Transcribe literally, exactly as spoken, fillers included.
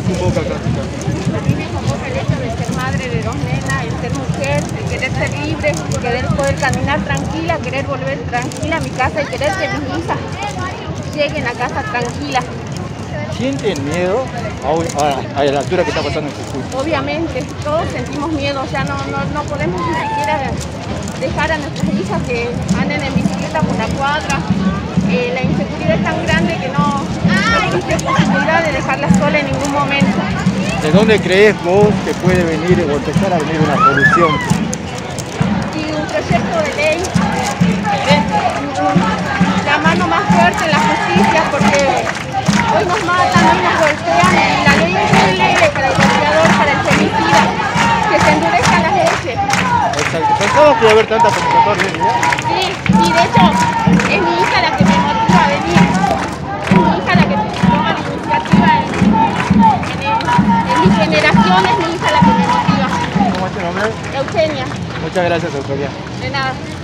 convoca acá? A mí me convoca el hecho de ser madre de dos nenas, el ser mujer, el querer ser libre, el querer poder caminar tranquila, querer volver tranquila a mi casa y querer que mis hijas lleguen a casa tranquilas. ¿Sienten miedo a, a, a la altura que está pasando en Jujuy? Obviamente, todos sentimos miedo, ya no, no, no podemos ni siquiera dejar a nuestras hijas que anden en bicicleta por la cuadra. Eh, la inseguridad es tan grande que no, no existe posibilidad de dejarlas solas en ningún momento. ¿De dónde crees vos que puede venir o empezar a venir una solución? Y un proyecto de ley, la mano más fuerte en la justicia, porque hoy nos matan, hoy nos golpean, y la ley es muy leve para el golpeador, para el femicida, que se endurezcan las leyes. Exacto. ¿Pensabas que iba a haber tantas convocatorias? Sí, y de hecho es mi hija la que me motiva a venir, es mi hija la que toma la iniciativa en, en, en mi generación, es mi hija la que me motiva. ¿Cómo es tu nombre? Eugenia. Muchas gracias, Eugenia. De nada.